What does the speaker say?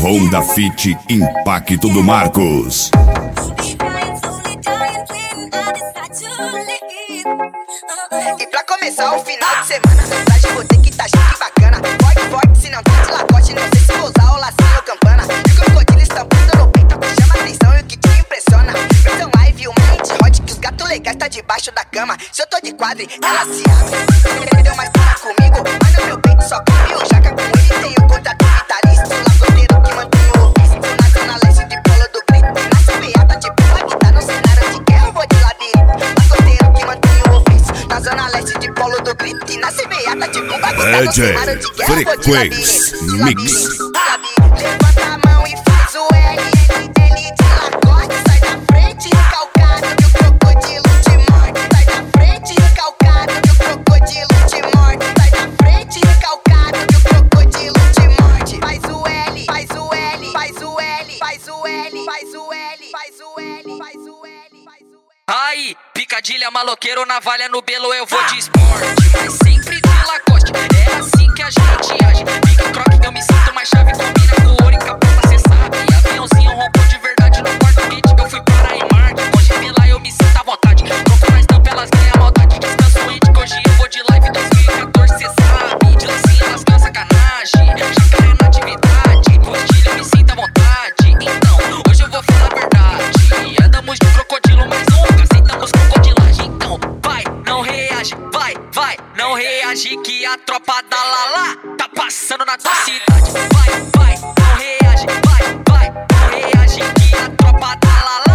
Honda Fit Impacto do Marcos. E pra começar o final de semana, mensagem vou ter que tá chique bacana. Forte, forte, se não tá de lacoste, não sei se vou usar o lacinho ou campana. E crocodilo estampando no peito, que chama atenção e o que te impressiona. Versão live, uma hit hot, que os gatos legais tá debaixo da cama. Se eu tô de quadre, ela se abre. Deu mais para comigo, mas no meu peito só cabe o jaca. Com ele tenho contrato vitalício, sou lagoteiro que mantém o ofício. Sou na zona leste de Polo do Grito, nasce beata tipo a tá no cenário de guerra, eu vou de labirinto. Lagoteiro que mantém o ofício, na zona leste de Polo do Grito, e nasce beata tipo a tá no cenário de guerra, eu vou de labirinto. Mix. Levanta a mão e faz o L, L de lacoste, sai da frente, recalcado que o crocodilo te morde. Sai da frente, recalcado que o crocodilo te morde. Sai da frente, recalcado que o crocodilo te morde. Faz o L, faz o L, faz o L, faz o L, faz o L, faz o L, faz o L, faz o L. Aí, picadilha, maloqueiro, navalha no belo, eu vou de esporte, mas sempre de lacoste, é assim que a gente age. Pique croque, eu me sinto mais chave, combina com ouro e capota, cê sabe. Aviãozinho rompou de verdade no quarto hit, eu fui para a Marte. Hoje vi lá, eu me sinto à vontade, troco na estampa, elas ganham a maldade. Descanso índico, hoje eu vou de live 2014, cê sabe. De lacinha, elas ganham sacanagem, jacaré na atividade. Postilha, eu me sinto à vontade, então, hoje eu vou falar a verdade. Andamos de crocodilo, mas nunca aceitamos crocodilagem. Então, vai, não reage, vai, não reage que a tropa da Lala tá passando na tua cidade. Vai, não reage, vai, não reage que a tropa da Lala